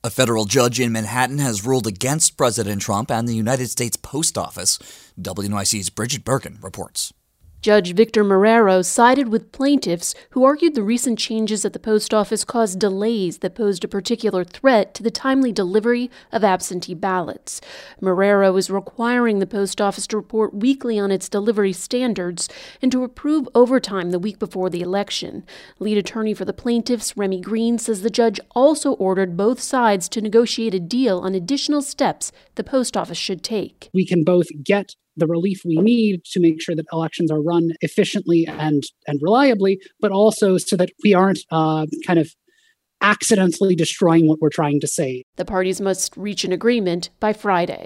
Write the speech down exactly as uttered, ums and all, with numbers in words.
A federal judge in Manhattan has ruled against President Trump and the United States Post Office. W N Y C's Bridget Birkin reports. Judge Victor Marrero sided with plaintiffs who argued the recent changes at the post office caused delays that posed a particular threat to the timely delivery of absentee ballots. Marrero is requiring the post office to report weekly on its delivery standards and to approve overtime the week before the election. Lead attorney for the plaintiffs, Remy Green, says the judge also ordered both sides to negotiate a deal on additional steps the post office should take. We can both get the relief we need to make sure that elections are run efficiently and, and reliably, but also so that we aren't uh, kind of accidentally destroying what we're trying to say. The parties must reach an agreement by Friday.